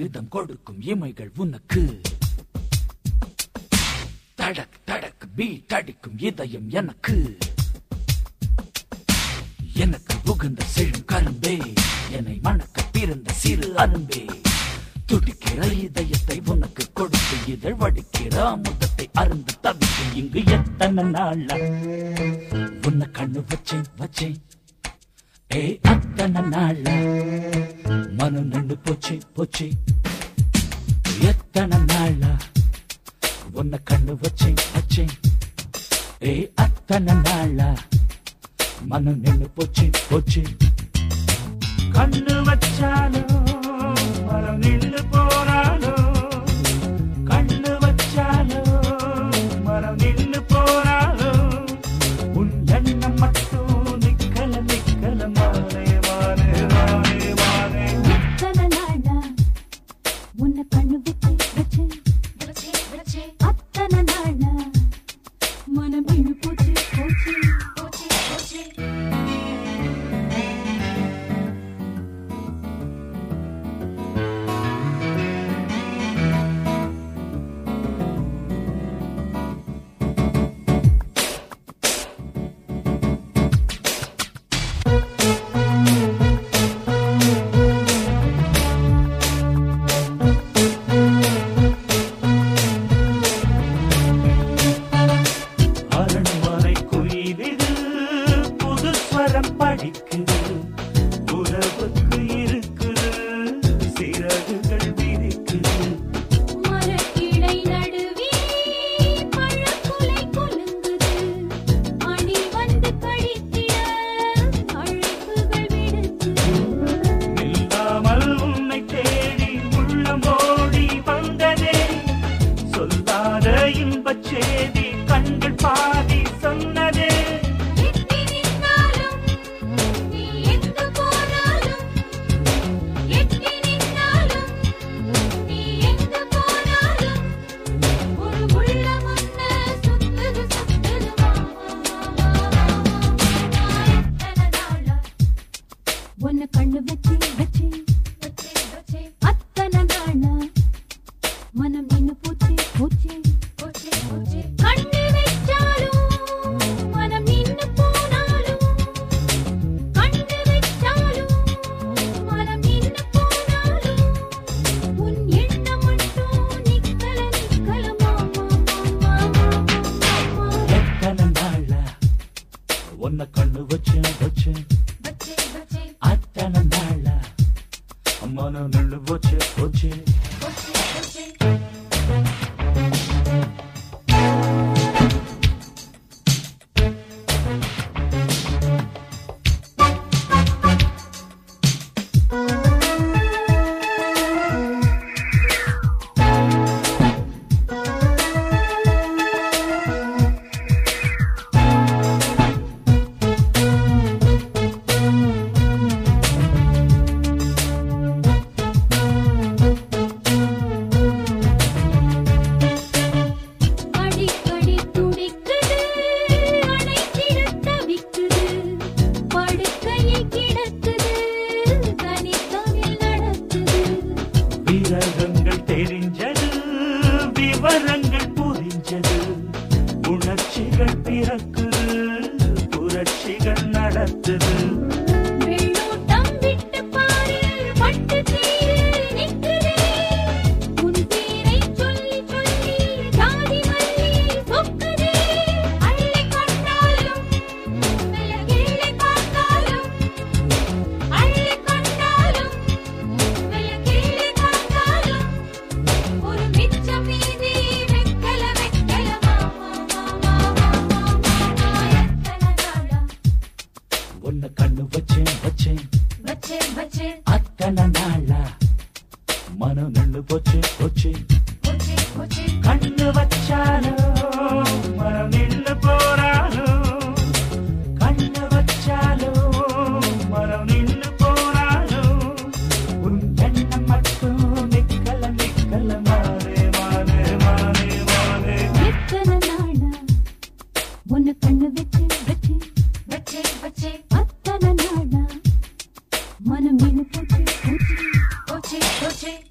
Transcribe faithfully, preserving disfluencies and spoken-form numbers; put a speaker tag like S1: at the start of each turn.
S1: Rhythm கொடுக்கும் இமைகள் உனக்கு. தடக் தடக் பீட் அடிக்கும் இதயம் எனக்கு. எனக்கு உகந்த செழும் கரும்பே, என்னை மணக்க பிறந்த சிறு அரும்பே. துடிக்கிற இதயத்தை உனக்கு கொடுத்து இதழ் வடிக்கிற அமுதத்தை அருந்து தவித்து இங்கு எத்தனை நாள உன்னை கண்ணு வச்சேன் வச்சேன். ஏ அத்தனை நாள மனம் நின்று போச்சு போச்சு. எத்தனை நாள உன்னை கண்ணு வச்சேன் வச்சேன். ஏ அத்தனை நாள மனம் நின்று போச்சு போச்சு. கண்ணு வச்சாலோ மனம் நின்று போனாலோ, கண்ணு வச்சாலோ மனம் நின்று போனாலோ, உன் எண்ணம் மட்டும் நிக்கல நிக்கல மானே மானே மானே மானே.
S2: எத்தனை நாளா உன்னை கண்ணு வச்சு வச்சு வச்சு வச்சு. அத்தனை நாளா மனம் நின்று போச்சு போச்சு போச்சு போச்சு.
S1: அரண்மனை குயிலிது புது ஸ்வரம் படிக்குது, உறவுக்கு இருக்குது சிறகுகள் விரிக்குது.
S2: மரக்கிளை நடுவே பழக்குலை குலுங்குது, அணி வந்து கழித்திட அழைப்புகள் விடுக்குது.
S1: இல்லாமல் உன்னை தேடி உள்ளம் ஓடி வந்ததே, சொல்லாத இன்பச் செய்தி கண்கள் பாதி சொன்னதே.
S2: எட்டி நின்னாலும் நீ எங்கு போனாலும், எட்டி நின்னாலும் நீ எங்கு போனாலும், ஒரு உள்ளம் உன்னை சுத்துது சுத்துது மாமா மாமா. எத்தனை நாளா உன்னை கண்ணு வச்சு வச்சு வச்சு வச்சு. அத்தனை நாளா மனம் நின்னு போச்சு போச்சு போச்சு போச்சு. கண்ணு வச்சாலும் மனம் நின்னு போனாலும், கண்ணு வச்சாலும் மனம் நின்னு போனாலும், உன் எண்ணம் மட்டும் நிக்கல நிக்கல மாமா மாமா மாமா.
S1: எத்தனை நாள உன்னை கண்ணு வச்சேன் வச்சேன்.
S2: வச்சு வச்சு
S1: அத்தனை நாள மனம் நின்று போச்சு போச்சு.
S2: போச்சு போச்சு. அடிக்கடி துடிக்குது, அணைத்திட தவிக்குது, படுக்கையில் கிடக்குது, தனித்தனில் நடக்குது.
S1: வீரகங்கள் தெரிஞ்சது, விவரங்கள் புரிஞ்சது, உணர்ச்சிகள் பிறக்குது, புரட்சிகள் நடத்துது.
S2: வெள்ளோட்டம் விட்டு பாரு பட்டு தீரு நிக்குதே, உன் பேரை சொல்லி சொல்லி ஜாதி மல்லி சொக்குதே. அள்ளி கொண்டாலும் மெல்ல கிள்ளி பார்த்தாலும், அள்ளி கொண்டாலும் மெல்ல கிள்ளி பார்த்தாலும், ஒரு மிச்சம் மீதி வெக்கல வெக்கல மாமா மாமா மாமா மாமா. எத்தனை நாளா
S1: உன்னை கண்ணு வச்சேன் வச்சேன்.
S2: வச்சு வச்சு
S1: அத்தனை நாள மனம் நின்று போச்சு போச்சு.
S2: போச்சு போச்சு.
S1: கண்ணு வச்சாலோ மனம் நின்று போறாலோ, கண்ணு வச்சாலோ மனம் நின்று போறாலோ, உன் எண்ணம் மட்டும் நிக்கல நிக்கல மானே மானே மானே மானே.
S2: எத்தனை நாளா உன்னை கண்ணு வச்சு வச்சு வச்சு வச்சு. அத்தனை நாளா மனம் நின்னு போச்சு போச்சு போச்சு போச்சு.